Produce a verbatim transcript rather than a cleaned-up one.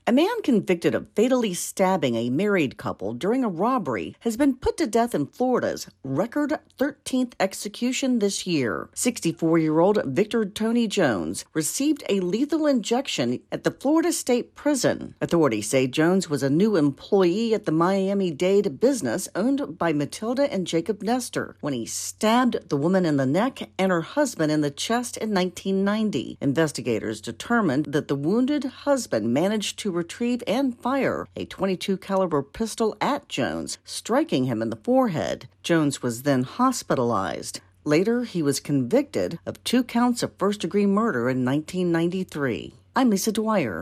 A man convicted of fatally stabbing a married couple during a robbery has been put to death in Florida's record thirteenth execution this year. sixty-four-year-old Victor Tony Jones received a lethal injection at the Florida State Prison. Authorities say Jones was a new employee at the Miami-Dade business owned by Matilda and Jacob Nestor when he stabbed the woman in the neck and her husband in the chest in nineteen ninety. Investigators determined that the wounded husband managed to retrieve and fire a twenty-two caliber pistol at Jones, striking him in the forehead. Jones was then hospitalized. Later, he was convicted of two counts of first-degree murder in nineteen ninety-three. I'm Lisa Dwyer.